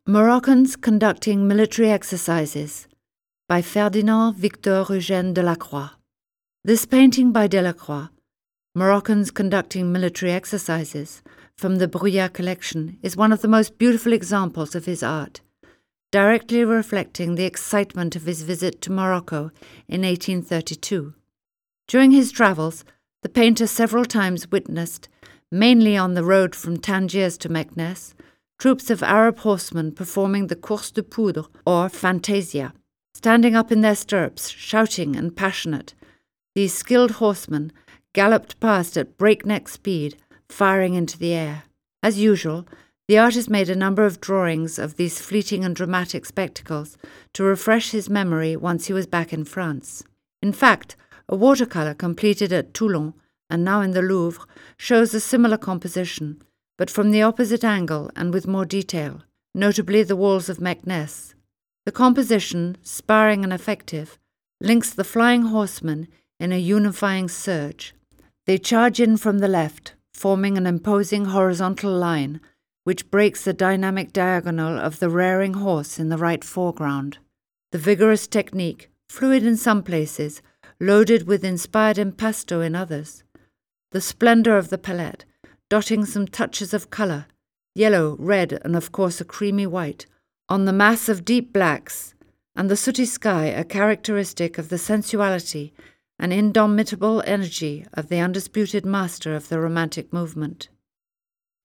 Moroccans Conducting Military Exercises by Ferdinand Victor Eugène Delacroix. This painting by Delacroix, Moroccans Conducting Military Exercises, from the Bruyère collection, is one of the most beautiful examples of his art, directly reflecting the excitement of his visit to Morocco in 1832. During his travels, the painter several times witnessed, mainly on the road from Tangiers to Meknes, troops of Arab horsemen performing the course de poudre, or fantasia. Standing up in their stirrups, shouting and passionate, these skilled horsemen galloped past at breakneck speed, firing into the air. As usual, the artist made a number of drawings of these fleeting and dramatic spectacles to refresh his memory once he was back in France. In fact, a watercolour completed at Toulon, and now in the Louvre, shows a similar composition, but from the opposite angle and with more detail, notably the walls of Meknes. The composition, sparring and effective, links the flying horsemen in a unifying surge. They charge in from the left, forming an imposing horizontal line, which breaks the dynamic diagonal of the rearing horse in the right foreground. The vigorous technique, fluid in some places, loaded with inspired impasto in others. The splendour of the palette, dotting some touches of colour, yellow, red, and of course a creamy white, on the mass of deep blacks, and the sooty sky a characteristic of the sensuality and indomitable energy of the undisputed master of the Romantic movement.